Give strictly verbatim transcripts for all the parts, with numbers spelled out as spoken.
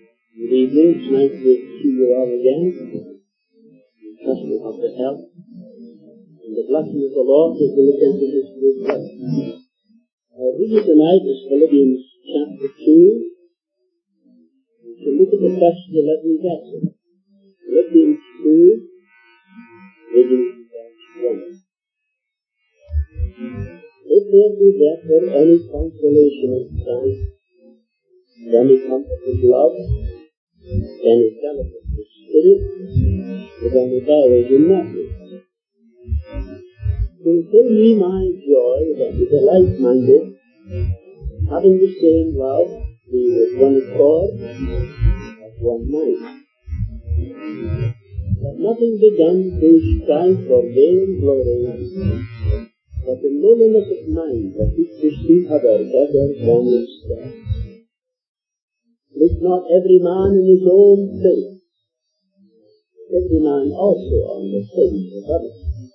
Good evening. It's nice to see you all again. I trust you have the help. And the blessing of the Lord as we look into this good book. Our reading tonight is Philippians chapter two. We shall look at the first eleven verses. Philippians two, reading verse one. If there be therefore any consolation in Christ, any comfort of love, any fellowship of the Spirit, with any bowels in mercy, fulfill ye my joy that is a like-minded, having the same love, be with one accord, of one mind. Let nothing be done through strife or vain glory, but in lowliness of mind, that each receive other better than himself. Look not every man in his own place, every man also on the things of others.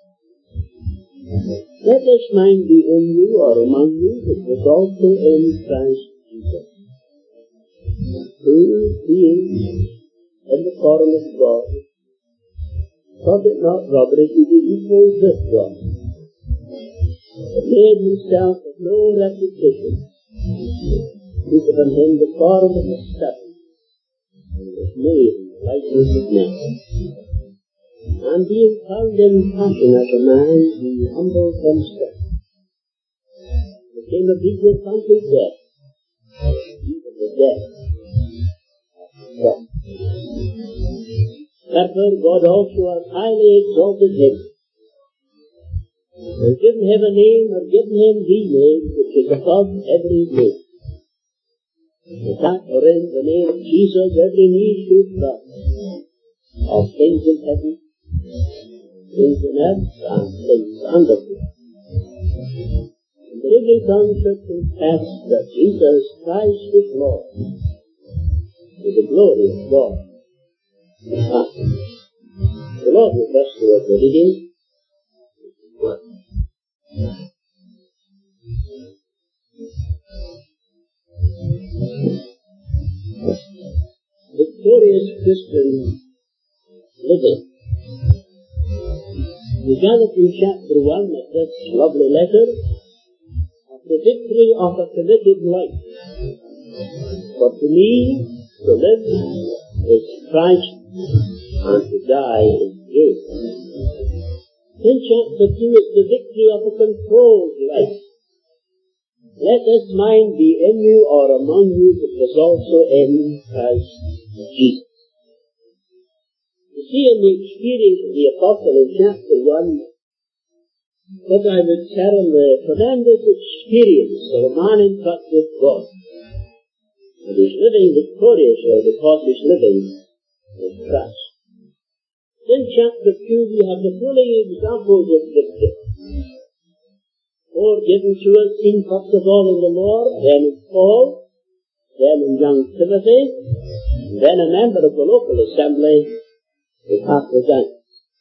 Let this mind be in you or among you, which was also in Christ Jesus, who, being in the form of God, thought it not robbery to be equal with God, but made himself of no reputation, took upon him the form of a servant, and was made in the likeness of men. And being found in fashion as a man, he humbled himself, became obedient unto death, even the death of the cross. Therefore God also has highly exalted him, and given him a name, or given him the name which is above every name, that wherein the name of Jesus every knee should bow, of things in heaven, things in earth, and things under the earth. And every tongue should confess that Jesus Christ is Lord, to the glory of God the Father. The Lord will bless the word of reading. Victorious Christian living. We gather from chapter one of this lovely letter of the victory of a committed life. For to me, to live is Christ, and to die is gain. In chapter two is the victory of a controlled life. Let this mind be in you or among you, which was also in Christ Jesus. You see, in the experience of the Apostle in chapter one, what I would term the tremendous experience of a man in touch with God, and he's living victoriously because he's living with Christ. In chapter two, we have the following examples of victory. Four given to us, seen first of all in the Lord, then in Paul, then in young Timothy, and then a member of the local assembly, the Pastor James.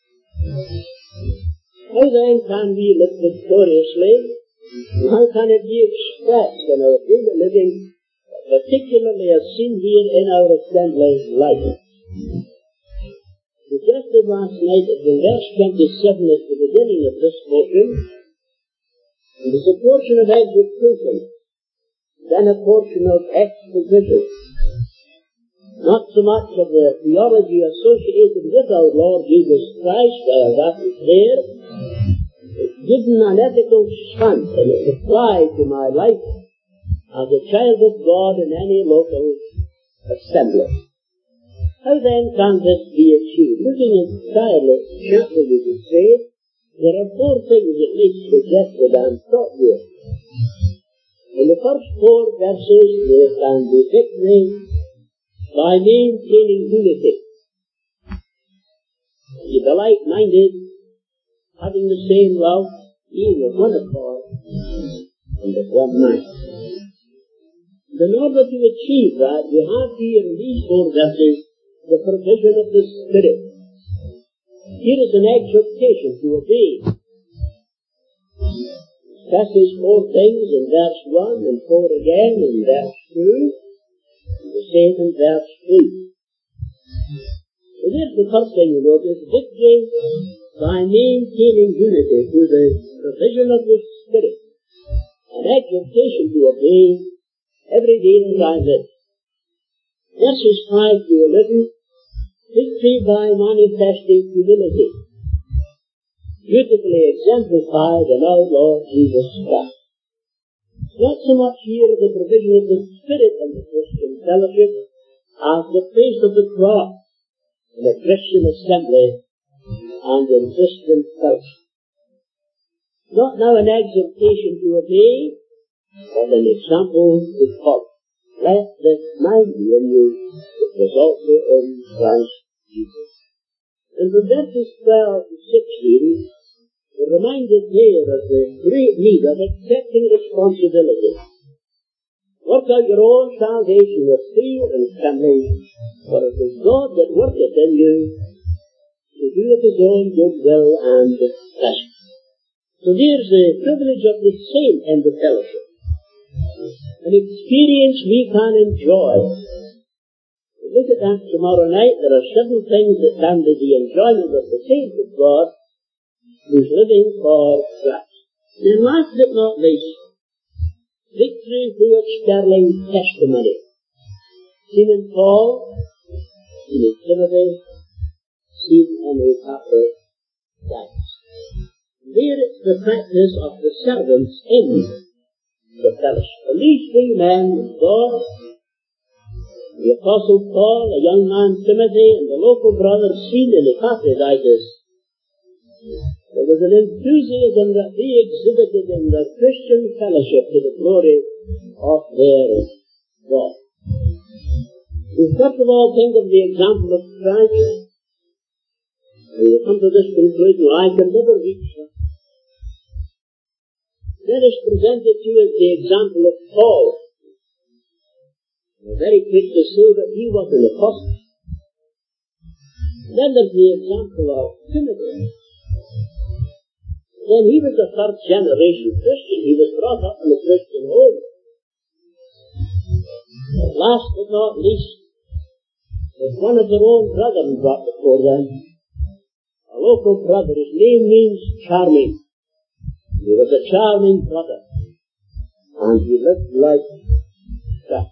How then can we live victoriously, and how can it be expressed in our daily living, particularly as seen here in our assembly life? Suggested last night that in verse twenty-seven at the beginning of this portion, and there's a portion of execution, then a portion of exposition. Not so much of the theology associated with our Lord Jesus Christ, while that is there. It's given an ethical slant, and it's applied to my life as a child of God in any local assembly. How then can this be achieved? Looking entirely carefully, we would say, there are four things at least suggested and taught here. In the first four verses, there can be victory by maintaining unity. You be like-minded, having the same love, being of one accord, and of one mind. And in order to achieve that, we have here in these four verses the provision of the Spirit. Here is an exhortation to obey. It says four things in verse one and four again in verse two. The same in verse three. So there's the first thing you notice, victory by maintaining unity through the provision of the Spirit, an exhortation to obey every day that I live. Verses five to eleven, victory by manifesting humility, beautifully exemplified in our Lord Jesus Christ. Not so much here the provision of the Spirit in the Christian fellowship as the face of the cross in a Christian assembly and in Christian fellowship. Not now an exhortation to obey, but an example to follow. Let this mind be in you, which was also in Christ Jesus. And from verses twelve to sixteen, we're reminded there of the great need of accepting responsibility. Work out your own salvation with fear and trembling, for it is God that worketh in you to do of his own good will and pleasure. So there's the privilege of the saint in the fellowship. An experience we can enjoy. Look at that tomorrow night. There are several things that can be the enjoyment of the saint of God who's living for Christ. And last but not least, victory through its sterling testimony. Seen in Paul, seen in Timothy, seen in Epaphroditus. There it's the practice of the servants in the fellowship. And these three men of God, the Apostle Paul, the young man Timothy, and the local brother seen in Epaphroditus, there was an enthusiasm that they exhibited in their Christian fellowship to the glory of their God. We first of all think of the example of Christ. We come to this conclusion, I can never reach that. Then is presented to us the example of Paul. We're very quick to say that he was an apostle. Then there's the example of Timothy. Then he was a third generation Christian. He was brought up in a Christian home. But last but not least, there's one of their own brethren brought before them. A local brother. His name means charming. He was a charming brother, and he lived like that.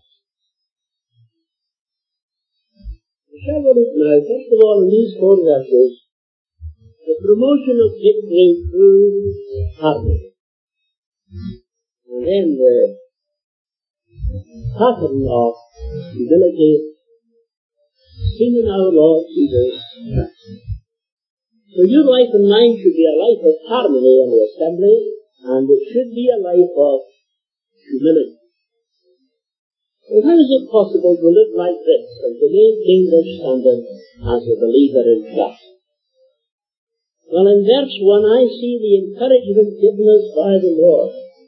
Shall we look now, first of all, in these four verses, the promotion of victory through harmony, and then the pattern of humility seen in our Lord Jesus Christ. So your life and mine should be a life of harmony in the assembly, and it should be a life of humility. Well, how is it possible to live like this and to maintain this standard as a believer in Christ? Well, in verse one, I see the encouragement given us by the Lord.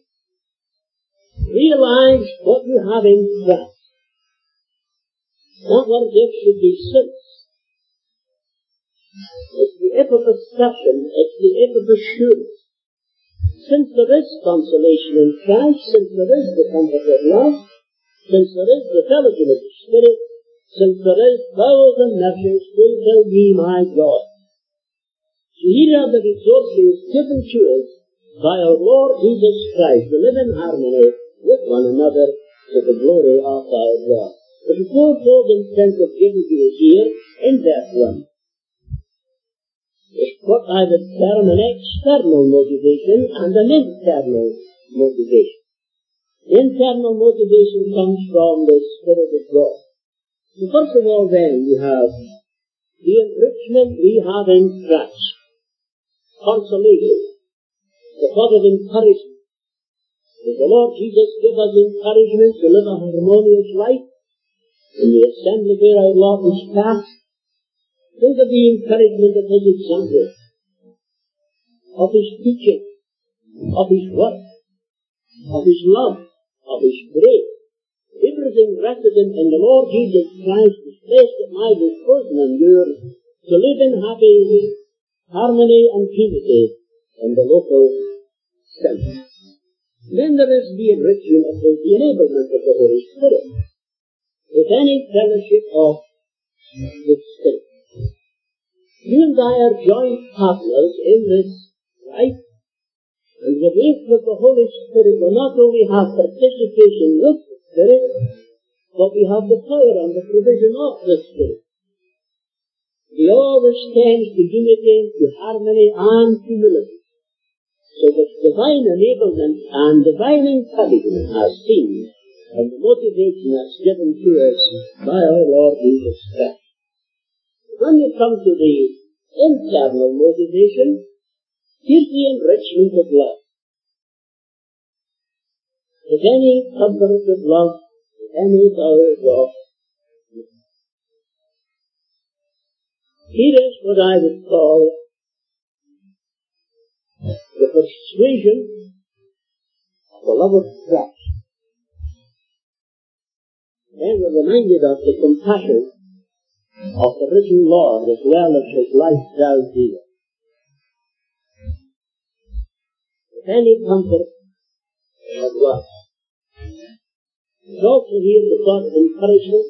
Realize what you have in Christ. That word there should be since. It's the if of assertion, it's the if of assurance. Since there is consolation in Christ, since there is the comfort of love, since there is the fellowship of the Spirit, since there is bowels and mercies, fulfill ye my joy. So here are the resources given to us by our Lord Jesus Christ to live in harmony with one another to the glory of our God. There's a fourfold incentive given to us here in verse one. It's what I would term an external motivation and an internal motivation. The internal motivation comes from the Spirit of God. So first of all then, you have the enrichment we have in Christ. Consolation. The thought of encouragement. Does the Lord Jesus give us encouragement to live a harmonious life in the assembly where our Lord was passed? Think of the encouragement of his example, of his teaching, of his work, of his love, of his grace. Everything resident in the Lord Jesus Christ is placed at my disposal and yours to live in happy harmony and unity in the local sense. Then there is the enrichment of the enablement of the Holy Spirit. with any fellowship of the Spirit. You and I are joint partners in this life, and the gift of the Holy Spirit will not only have participation with the Spirit, but we have the power and the provision of the Spirit. We always tend to unity, to harmony, and humility, so that divine enablement and divine encouragement are seen and the motivation that's given to us by our Lord Jesus Christ. When you come to the internal motivation, here's the enrichment of love. If any comfort of love, if any power of love, here is what I would call the persuasion of the love of Christ. Then we're reminded of the compassion of the risen Lord as well as his life down here. If any comfort of love. There's also here the thought of encouragement.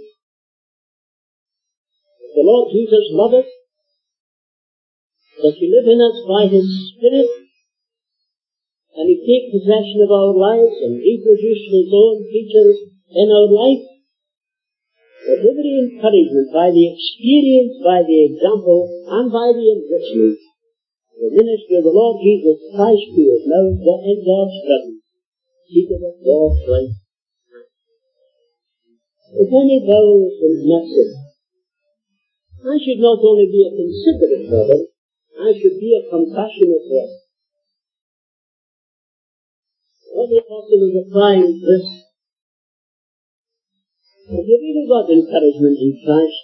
The Lord Jesus loved us, that he live in us by his Spirit, and he take possession of our lives and reproduce his own features in our life. With every encouragement by the experience, by the example, and by the enrichment, the ministry of the Lord Jesus Christ who is now in God's presence, seated at God's right hand. If any bowels and mercy, I should not only be a considerate brother, I should be a compassionate brother. What the apostle is applying this, have you really got encouragement in Christ?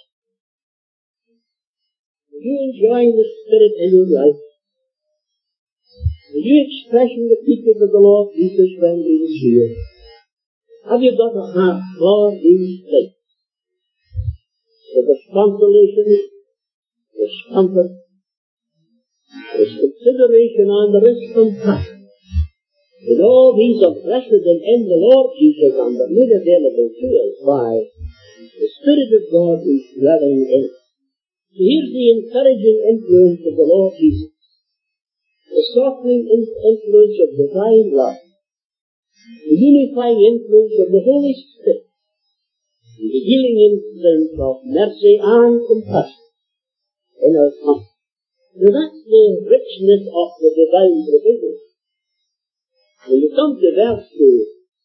Are you enjoying the Spirit in your life? Are you expressing the features of the Lord Jesus when he is here? Have you got a heart for these things? So there's consolation, there's comfort, there's consideration, and there is compassion. And all these are blessed in the Lord Jesus and are made available to us by the Spirit of God who's dwelling in us. So here's the encouraging influence of the Lord Jesus, the softening influence of divine love, the unifying influence of the Holy Spirit, and the healing influence of mercy and compassion in our hearts. Now that's the richness of the divine provision. When you come to verse two,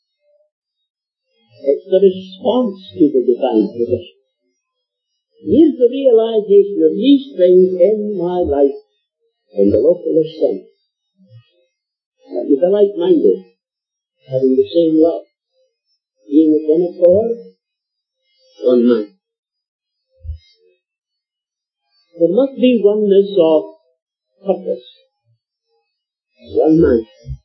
it's the response to the divine provision. Here's the realization of these things in my life in the local assembly. That you be like-minded, having the same love, being of one accord, one mind. There must be oneness of purpose, one mind.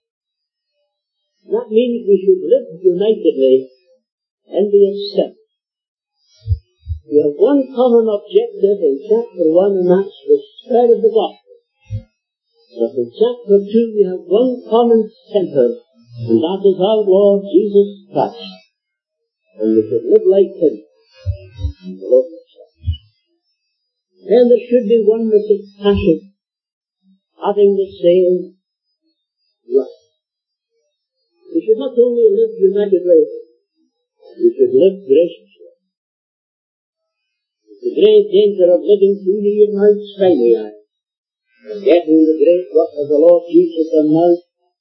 That means we should live unitedly in the assembly. We have one common objective in chapter one, and that's the spread of the gospel. But in chapter two we have one common center, and that is our Lord Jesus Christ. And we should live like him in the local church. Then there should be oneness of passion, having the same love. We should not only live unitedly, we should live graciously. The great danger of living too near Mount Sinai, forgetting the great work of the Lord Jesus on Mount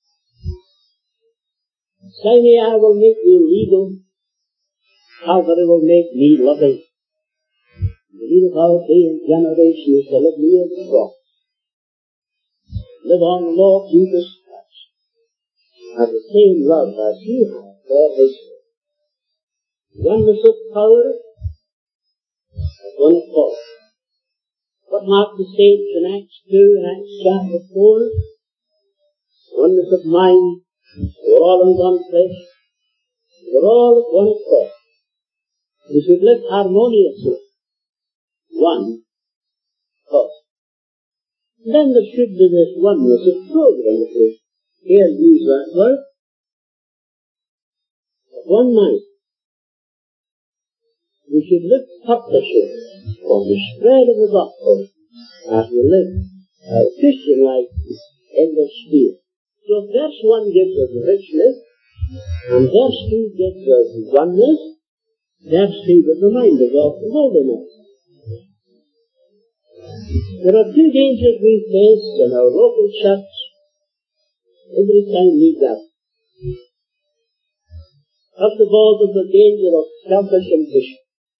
Sinai will make me legal, Calvary will make me loving. The need of our day and generation is to live near the cross. Live on the Lord Jesus Christ. Have the same love as he has for his Son. Oneness of power, one accord. What marked the saints in Acts two and Acts chapter four? Oneness of mind. They were all in one place. They were all at one accord. We should live harmoniously. One accord. Then there should be this oneness of program, if we here use that word. One mind. we should live purposefully for the spread of the gospel as we live a Christian life in this sphere. So verse one gives us richness, and verse two gives us oneness, verse three would remind us of holiness. There are two dangers we face in our local church every time we gather. First of all, there's the danger of selfish ambition.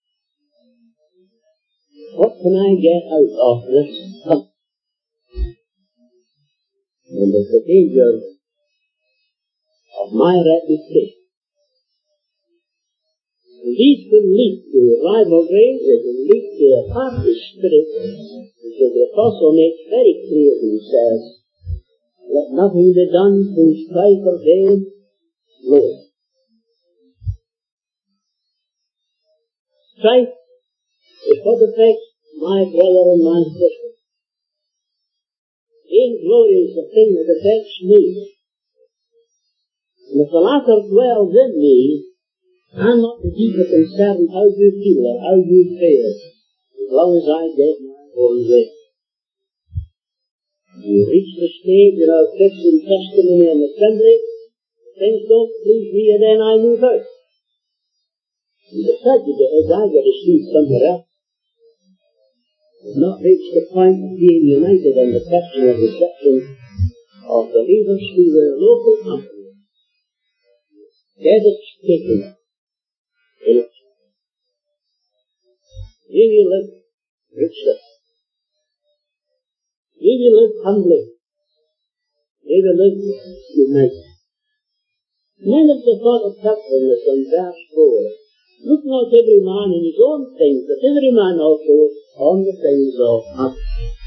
What can I get out of this company? And there's the danger of my reputation. And these can lead to rivalry, they can lead to a party spirit, so the Apostle makes very clear when he says, let nothing be done through strife or vain glory. Strife is what affects my brother and my sister. Vainglory is the thing that affects me. And if the latter dwells in me, I'm not the deeper concerned how you feel or how you fare, as long as I get my own way. You reach the stage in our Christian testimony and assembly, things don't please me, and then I move out. And the tragedy is I get a seat somewhere else. I've not reached the point of being united on the question of reception of believers to their local company. Devastating in it. May we live richly. May we live humbly. May we live united. Men of the thought of helpfulness in verse four. Look not every man in his own things, but every man also on the things of others.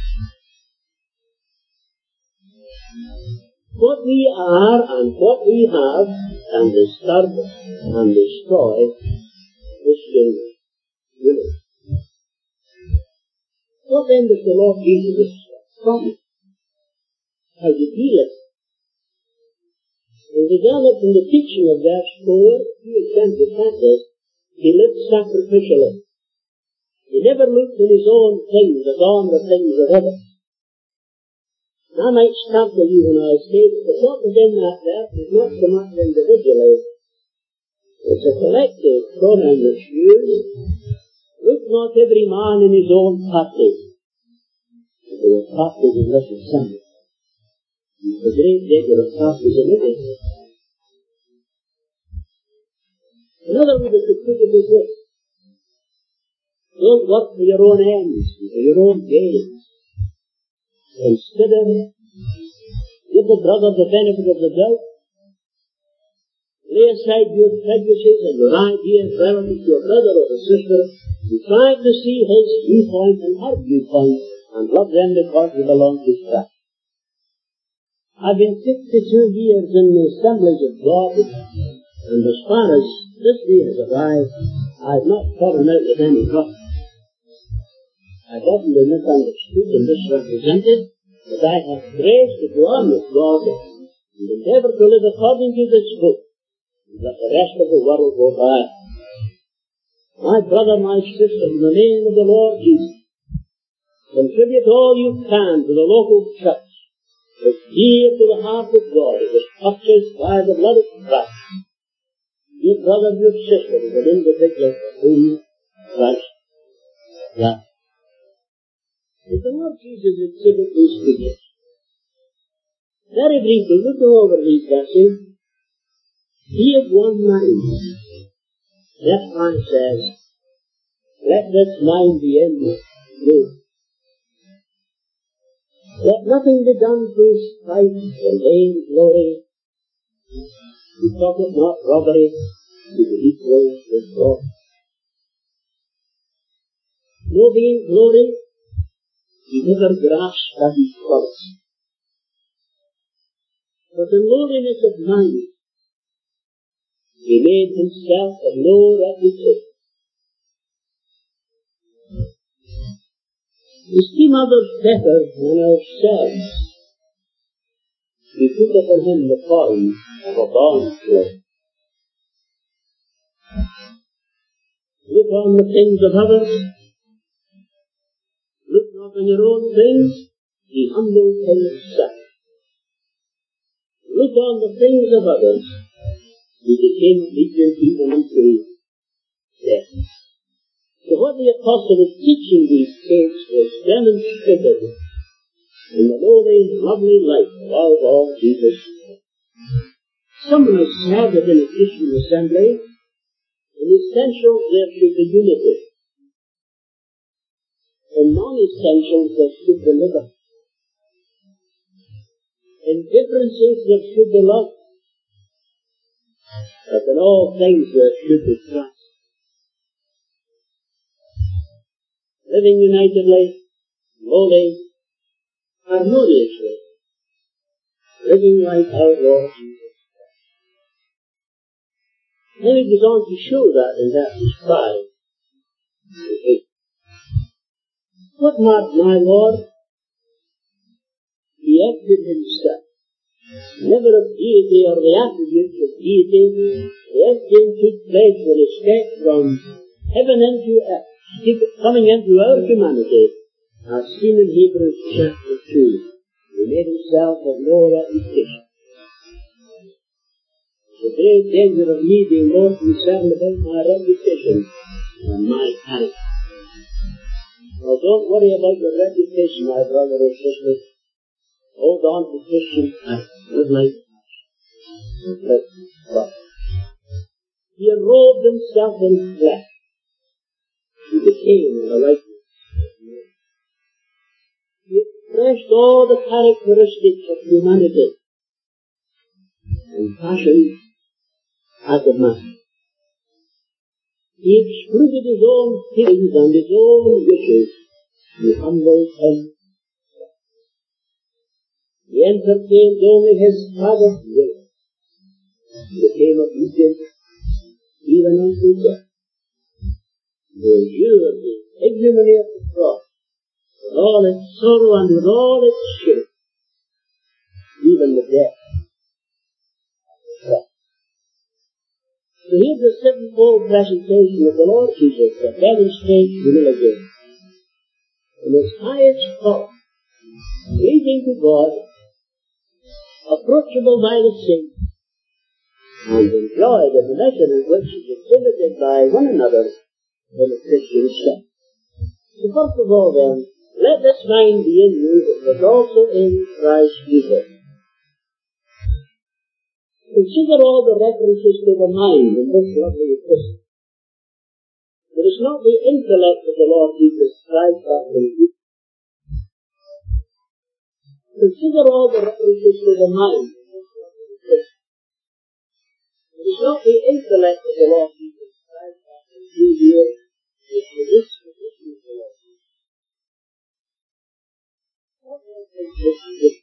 What we are and what we have can disturb and destroy Christian unity. What then does the Lord Jesus from? How do you deal it? And developed in the teaching of verse four, he exempted this. He lived sacrificially. He never looked at his own things as on the things of others. And I might startle you when I say that the thought within that verse is not so much individually. It's a collective pronoun that's used. Look not every man in his own party. There were parties in this assembly. The great digger of parties in it. Another way to put it is this. Don't work for your own ends, for your own gains. Consider, give the brother the benefit of the doubt. Lay aside your prejudices and your ideas relative to your brother or a sister, and try to see his viewpoint and her viewpoint, and love them because they belong to Christ. I've been sixty-two years in the assemblies of God, and as far as this day has arrived, I have not fallen out with any problem. I've often been misunderstood and misrepresented, but I have grace to go on with God and endeavour to live according to this book, and let the rest of the world go by. My brother, my sister, in the name of the Lord Jesus, contribute all you can to the local church. It's dear to the heart of God. It was purchased by the blood of Christ. Your brother, your sister is an individual for whom Christ died. If the Lord Jesus exhibit these figures, very briefly, looking over these verses, he of one mind. Verse nine says, let this mind be in you. Let nothing be done through strife and vain glory. We talk it not robbery to be equal with God. No vain glory, he never grasped at his cross. But in lowliness of mind, he made himself of no reputation. Esteem others better than ourselves. We took upon him the form of a bondslave. Look look on the things of others. Look not on your own things. Be humble in yourself. Look on the things of others. He became obedient even unto death. So what the apostle is teaching these saints was demonstrated in the lowly, lovely life of our Lord Jesus. Someone has said that in a Christian assembly, in essentials there should be unity. In non-essentials there should be liberty. In differences there should be love. But in all things there should be trust. Living unitedly, lowly, harmoniously, living like our Lord Jesus Christ. Then he goes on to show that in verses five to eight. What marked my Lord? He acted himself, never of deity or the attributes of deity. The acting took place with a step from heaven into earth, coming into our humanity, as seen in Hebrews chapter two. He made himself of no reputation. The great danger of me being more concerned about my reputation than my character. Now don't worry about your reputation, my brother or sister. Hold on to Christian character. Live like that. He enrobed himself in flesh. He became a likeness of man. He expressed all the characteristics of humanity and passion as a man. He excluded his own feelings and his own wishes. He humbled himself. He entertained only his Father's will. He became obedient even unto death. He endured the ignominy of the cross with all its sorrow and with all its shame, even the death of the cross. So here's the sevenfold presentation of the Lord Jesus that demonstrates humility in its highest form, pleasing to God, approachable by the saints, and enjoyed in the measure in which is exhibited by one another in a Christian sect. So first of all then, let this mind be in you that was also in Christ Jesus. Consider all the references to the mind in this lovely epistle. It is not the intellect of the Lord Jesus Christ that will be. Consider all the references to the mind in this lovely epistle. It is not the intellect of the Lord Jesus Christ that will be here. It is the disposition of the Lord Jesus. What is this disposition?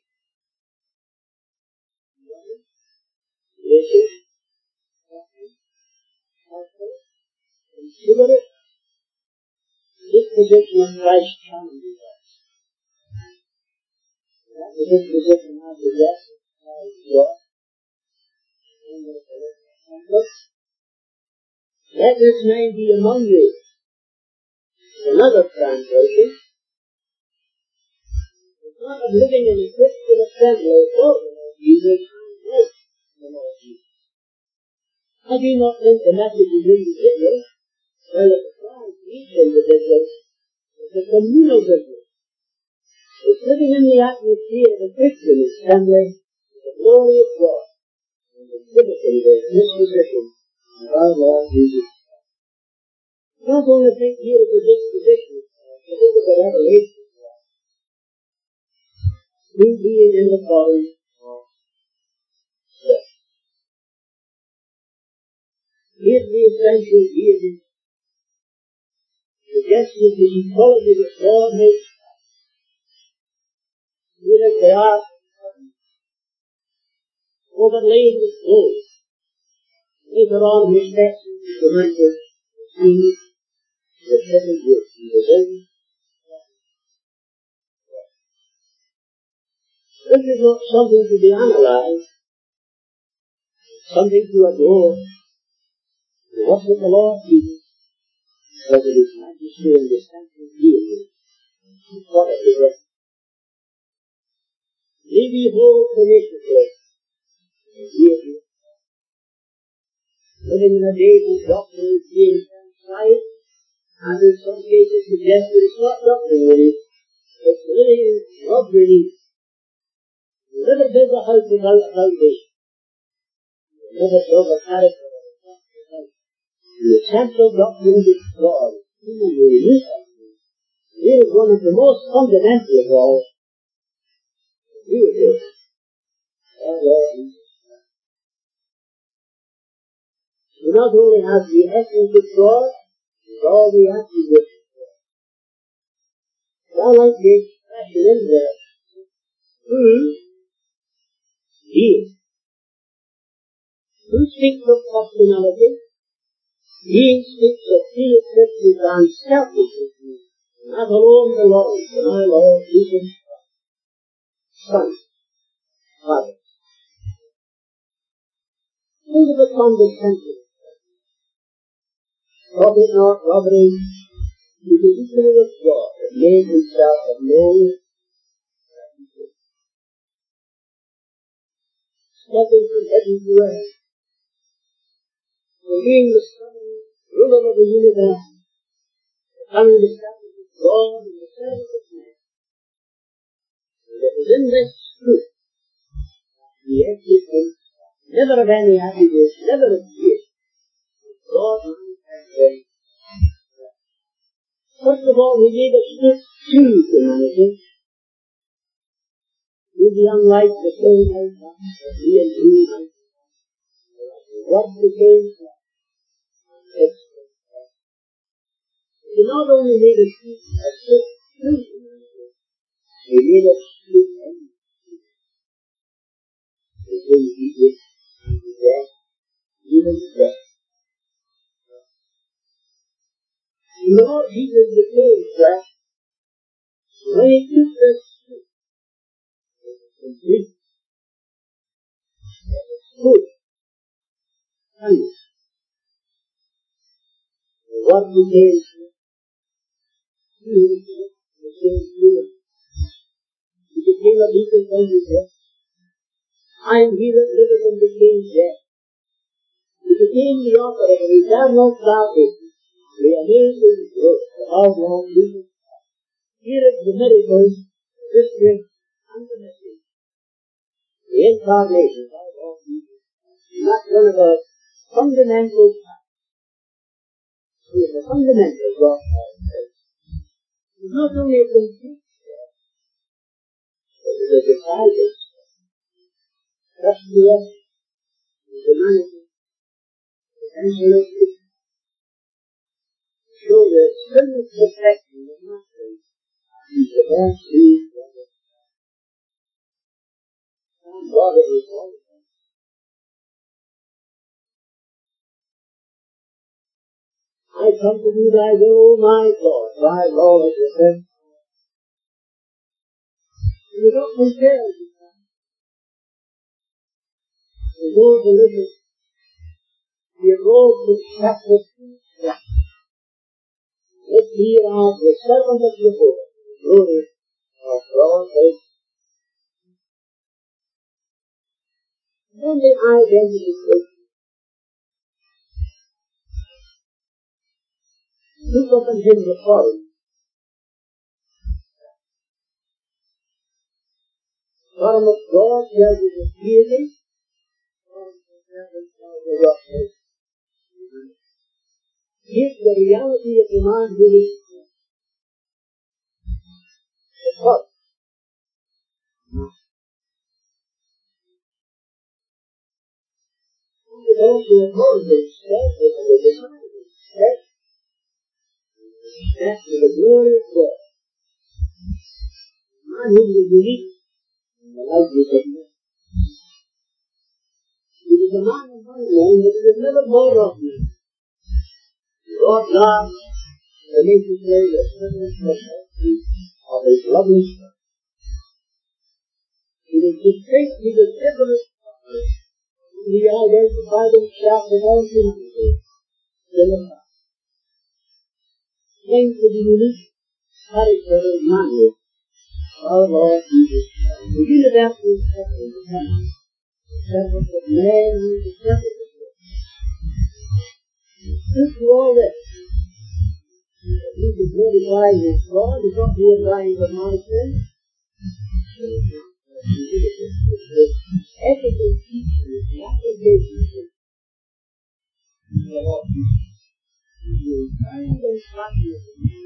Gracious, consider it. This position of Christ challenges us. That is this position I possess as God. Let this mind be among you. Another translation. It's not of living in a Christian assembly for the Lord Jesus and with the Lord Jesus. I do not think the message is individual, while it applies to each individual. It's a communal business. It's living in the atmosphere of a Christian assembly with the glory of God and exhibiting the disposition of our Lord Jesus. Not only think here of the disposition, but look at the revelation of God. Who being in the body of flesh. Here's the essential deity. Suggested the equality that God makes. Here as they are, overlaid with gold. Later on, his text is remembered to see the seven gifts he was in. This is not something to be analyzed, something to adore. What did the Lord Jesus? whether His majesty and His central deity, what a figure. May we hold tenaciously the deity, living in a day when doctrine is being sight, and in some cases suggest that it's not doctrine really, it's living in love really. Never build a house without a foundation. Never build a character without a foundation. The essential doctrine is God. Human really. Here is one of the most fundamental of all. Here it is. Our Lord Jesus Christ. We not only have the essence of God, but all the attributes of God. I like the expression in there. Who is? Who speaks of personality? He speaks of pre-existence and self-existence. That alone belongs to my Lord Jesus Christ. Son, Father. Think of the condescension. Rob it not, robbery, to the equal of God, that made himself of no reputation. Stepping from heaven to earth, from being the Son, ruler of the universe, becoming the servant of God and the servant of man. And it is in this truth, the existence, never of any attributes, never of fear, God manifested. First of all, He gave a strict to humanity. To be unlike the same as that He and He might be. What became flesh? He not only made a strict to humanity, He made a strict end. He didn't eat it unto death, even death. The Lord Jesus became flesh. When He took this truth, it was complete. It was good. And what became flesh? He became human. He became a beacon unto death. I am He that liveth and became dead. He became the author of an eternal salvation. The amazing growth of our Jesus Christ. Here is the miracles, the history, and the message. The incarnation of our Lord Jesus Christ. Not one of our fundamental facts. He is the fundamental God of our faith. He is not only a complete God, but he is a decided God. Just to us, his humanity, his essentiality, show the sinless perfection of nothing. He's the best He is ever. Thank God it is all of us. I come to do thy will, O my God, thy law is within. You don't compare with that. You go to listen. You go to chapter two. Let me ask the servant of Jehovah, the glory of God is. Then the identification. Look up and him the foreign. Form of God tells you the deity. Form of God tells you what is. Here's the reality of the man who is the God. The also Moses said that the design is set. Set to the glory of God. Man who is unique in the likeness of man. He was a man among men, but he was never more of man. God loves the necessary assurance of mercy of His loving Son. He was distinct, He was different. He identified Himself with all humanity. thanks for the unique character of mind, our Lord Jesus Christ. We do that in separate times. Separate of man and separate of God. This is all this. We can glorify His God because He is lying for my sin. Everything teaches the application of the Lord Jesus. You find and practice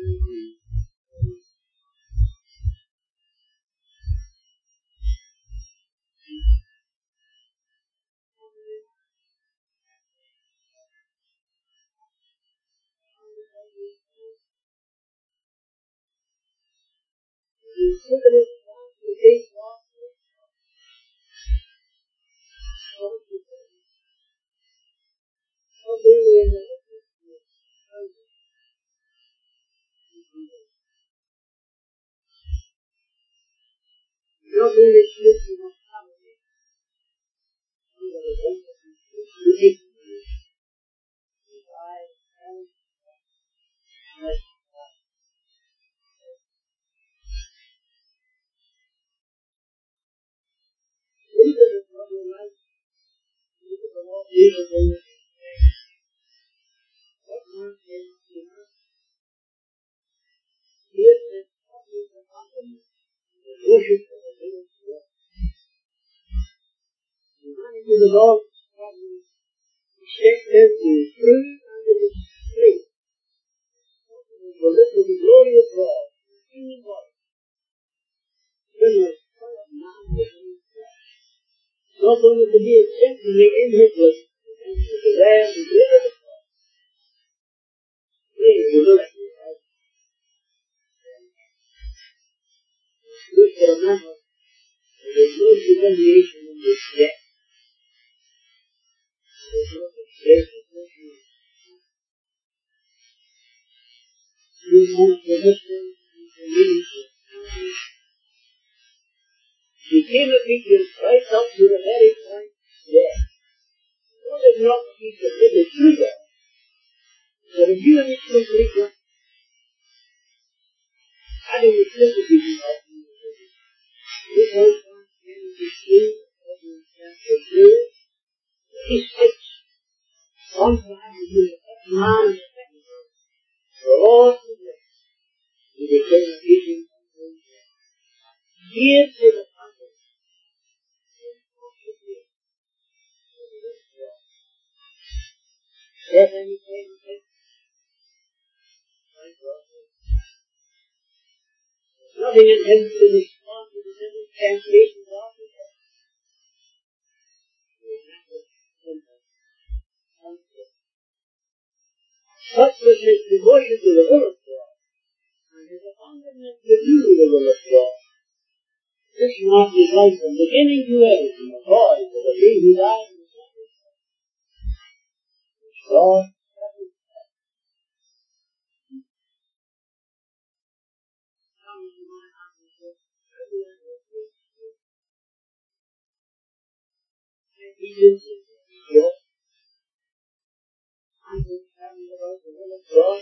not only listening of family, worship to the Lord, check every truth and it is straight. For this is the glory of God, the kingdom of God. Not only to be exemplary in His way, but to bear the glory of God. Praise the Lord. We shall remember that there is no humiliation in this death. There is no disgrace, no shame. We want to listen to leadership. He came to meet you right up to the very point of death. God is not to be submitted to that. But if you and your complete one, having the sympathy of this whole time can be seen as you can do, He sits on time with you, man, the Lord is there. He became a vision of the death. Here to the Father. Death any time of death. Nothing in Him to respond to the different temptations of the death. Such was His devotion to the will of God, and His abandonment to do the will of God. This marked His life from beginning to end, from the boy to the day He died in the sacrifice. God He is God. Understanding about the will of God.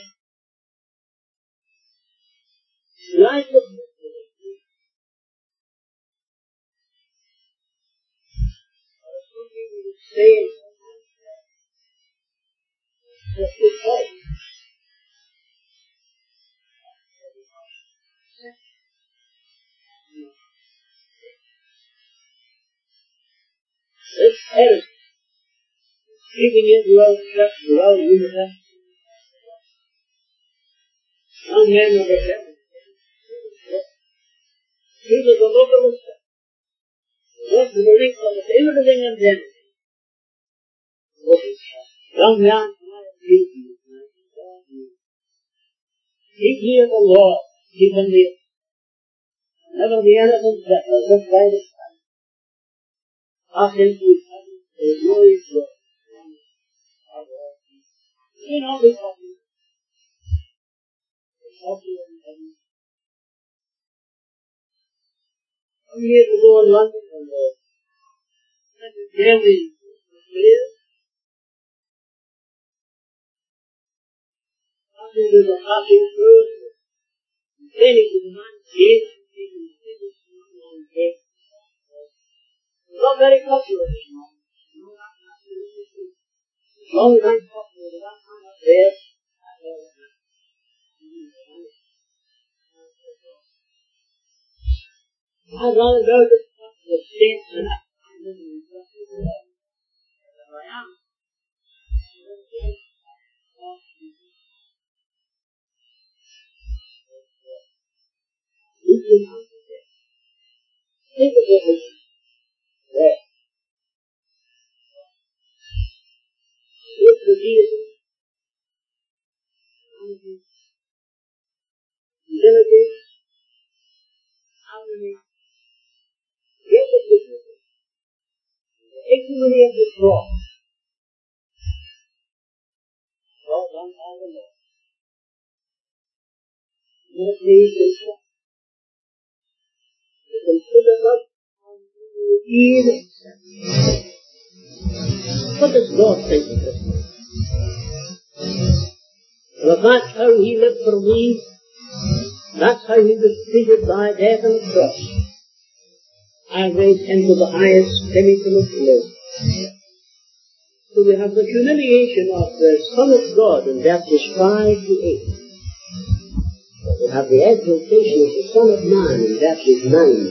Life of mystery. Or something we would say in sometimes that's the point. This heresy, speaking into our church without unity, some men of the devil, he was a local church. What do you think of everything and everything? Young man, keep near the Lord, keep him near. Never be anything better, just by the time. Ask him to come, the glory of God. You know, because I'm here to go in London and uh, family is passing with the passing through, and saying to the man, yes, not very popular this morning. Not very popular. That man up there. I'd rather go to the States than I live in the I am. Think of it as there. If the deity, divinity, harmony, get the dignity, the ignominy of the cross, all done by the Lord. Let me consider to consider us even. What does God think of this? Well, if that's how He lived for me, that's how He was treated by death on the cross, I raise Him to the highest pinnacle of glory. So we have the humiliation of the Son of God in verses five to eight. We have the exaltation of the Son of Man in verses nine.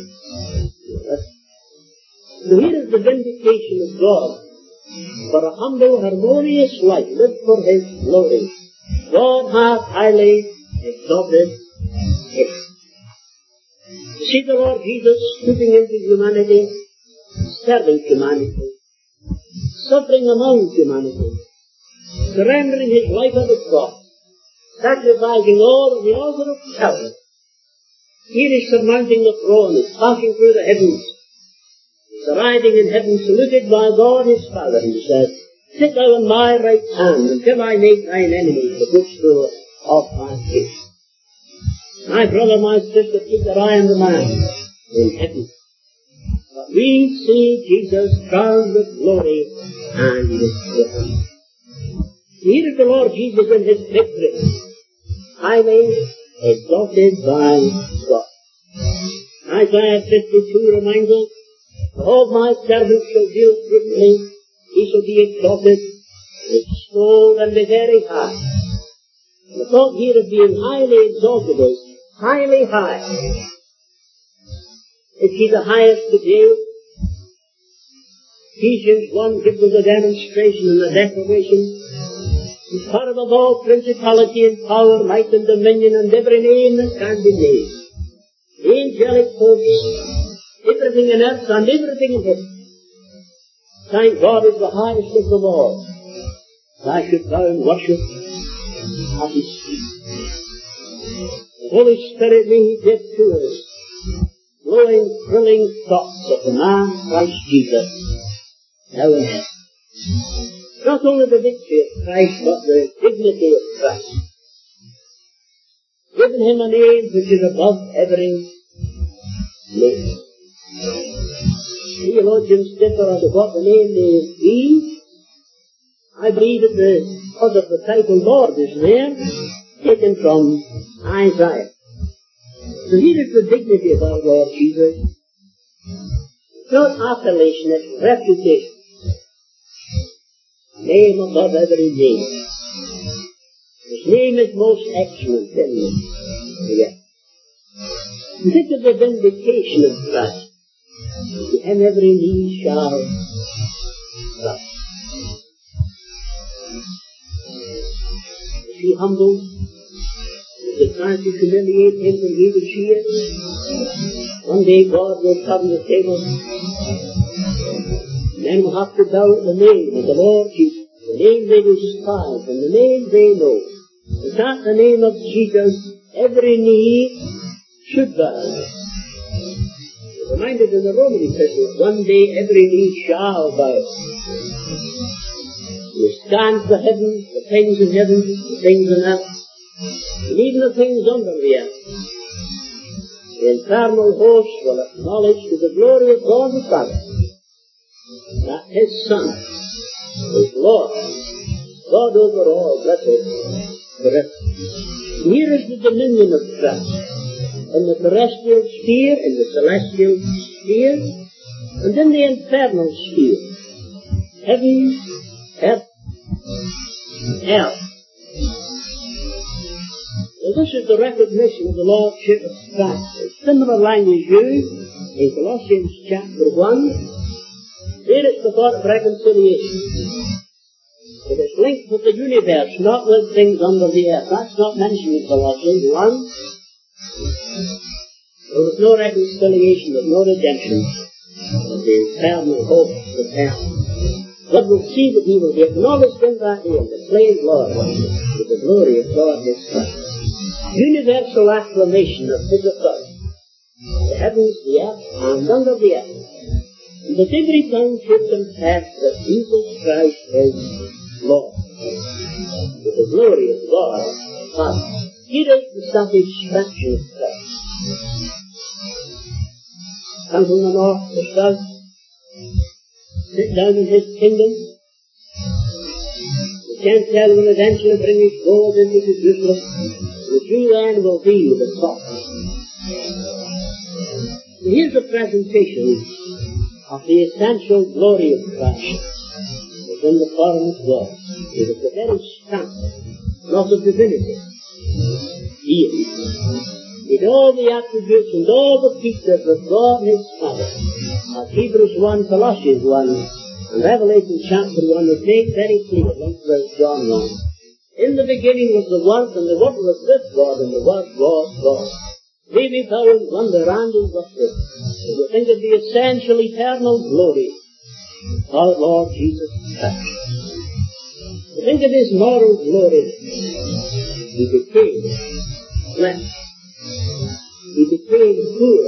So here is the vindication of God for a humble, harmonious life lived for His glory. God hath highly exalted Him. You see the Lord Jesus stooping into humanity, serving humanity, suffering among humanity, surrendering His life on the cross, sacrificing all on the altar of Calvary. He is surmounting the throne, is passing through the heavens, is arriving in heaven, saluted by God His Father, and says, sit thou on my right hand until I make thine enemies the footstool of thy feet. My brother, my sister, keep that I am the man in heaven. But we see Jesus crowned with glory and with honor. Here is the Lord Jesus in His victory, highly exalted by God. Isaiah fifty-two reminds us, all my servants shall deal prudently, he shall be exalted, extolled, and be very high. The thought here of being highly exalted is highly high. Is He the highest today? Ephesians one gives us a demonstration and a declaration. He's part of all principality and power, might and dominion, and every name that can be named. Angelic hosts, everything in earth and everything in heaven. Thank God is the highest of them all. I should bow and worship at His feet. The Holy Spirit may He give to us glowing, thrilling thoughts of the man Christ Jesus, now and then. Not only the victory of Christ, but the dignity of Christ. Given Him a name which is above every name. Theologians differ as to what the name may be. I believe that the because of the title Lord is there, taken from Isaiah. So here is the dignity of our Lord Jesus. It's not appellation, it's reputation. Name above every name. His name is most excellent in me. Yeah. Think of the vindication of Christ. And every knee shall bow. Is He humble? Is it trying to humiliate Him when He was here? One day God will come to the table. Men will have to bow at the name of the Lord Jesus, the name they despise and the name they know. Is that the name of Jesus? Every knee should bow. We're reminded in the Roman epistles, one day every knee shall bow. You stand the heavens, the things in heaven, the things in earth, and even the things under the earth. The infernal host will acknowledge to the glory of God the Father that His Son is Lord, God over all, blessed forever. Here is the dominion of Christ. In the terrestrial sphere, in the celestial sphere, and in the infernal sphere. Heaven, earth, hell. Now this is the recognition of the Lordship of Christ. A similar language used in Colossians chapter one. There it's the thought of reconciliation. It is linked with the universe, not with things under the earth. That's not mentioned in Colossians one. There was no reconciliation, there was no redemption of the eternal hope of hell. God will see that he will be acknowledged in that day and declared Lord with the glory of God his Son. Universal acclamation of his authority. The heavens, the earth, and under the earth. And that every tongue should confess that Jesus Christ is Lord. With the glory of God Father. Here is the satisfaction of Christ. Come from the north, the south, sit down in his kingdom. The Gentile will eventually bring his gold into Jerusalem. The true land will be the top. Here's a presentation of the essential glory of Christ within the form of God. It is the very stamp, not of divinity. Deity. In all the attributes and all the features of God his Father, as Hebrews one, Colossians one, and Revelation chapter one would make very clear, like verse John one. In the beginning was the Word, and the Word was with God, and the Word was God. May we bow in wonder and in worship as we think of the essential eternal glory of our Lord Jesus Christ. We think of his moral glory. He became flesh. He became poor.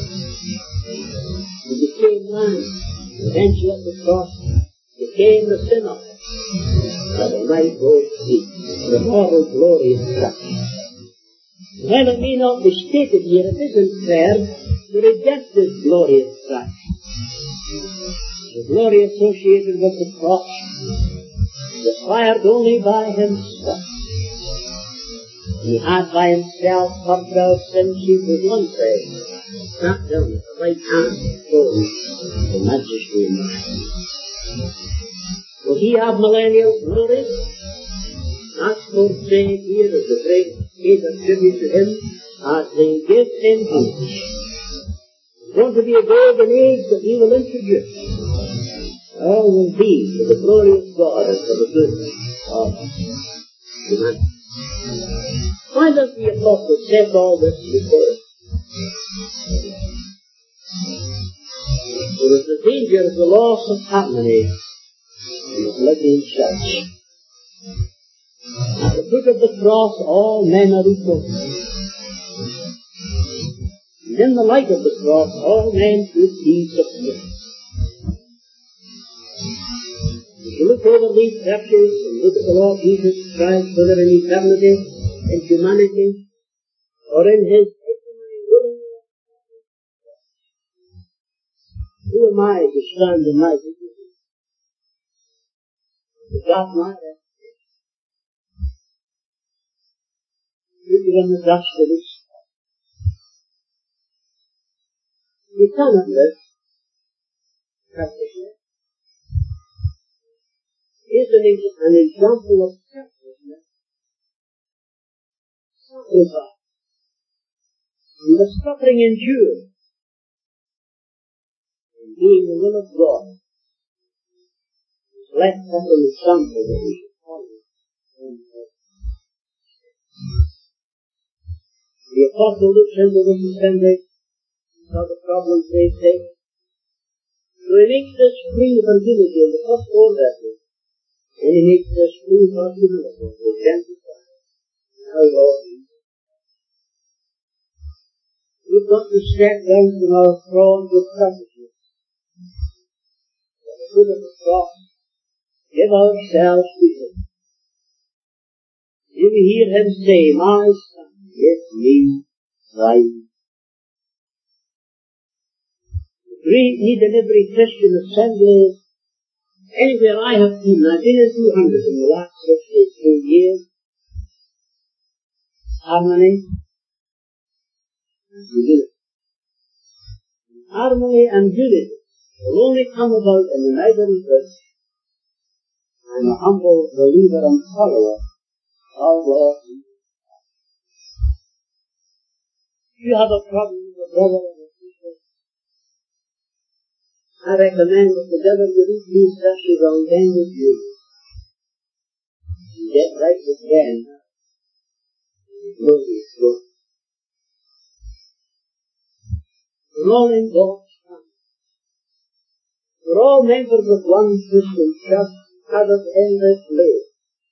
He became man. Eventually at the cross became the sinner that he might go to see the moral glory of Christ. While it may not be stated here, it isn't fair, the redemptive glory of Christ. The glory associated with the cross, required only by himself. He had by himself covered our sin sheet with one prayer, sat down at the right hand of the throne of the majesty and majesty. Will he have millennial glory? That's what saying here is the great case attributed to him as they give him homage. It's going to be a golden age that he will introduce. All will be for the glory of God and for the good of humanity. Why does the Apostle set all this before us? There is the danger of the loss of harmony in the living church. At the foot of the cross, all men are equal. And in the light of the cross, all men should be submissive. If you look over these scriptures and look at the Lord Jesus Christ, whether in eternity, in humanity, or in his willingness, who am I to stand in my dignity? Is that my reputation? Rooted in the dust of his soul. You cannot live practically. Here's an, an example of selflessness, sacrifice, and the suffering endured in doing the will of God. It's left us an example that we should follow. The Apostle looks into this assembly, saw the problems they face. So he makes this plea for unity in the first four verses. And he makes this plea for humility, to exemplify our Lord Jesus. We've got to step down from our thrones with selfishness. At the foot of the cross, give ourselves to him. You will hear him say, my son, it's me, thine. The great need in every Christian assembly, anywhere I have been, I've been in two hundred in the last sixty-two years, harmony and unity. Harmony and unity will only come about in the neighboring church and the humble believer and follower of Lord. If you have a problem with a brother or a sister, I recommend that together with these few sessions on them with you, and get right with them. Glory is good. We're all in God's family. We're all members of one Christian church, gathered in this place.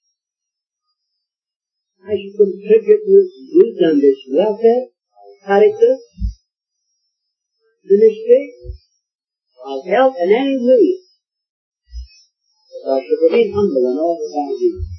I should contribute to this good and this welfare, character, ministry, or help in any way. But I should remain humble in all that I do.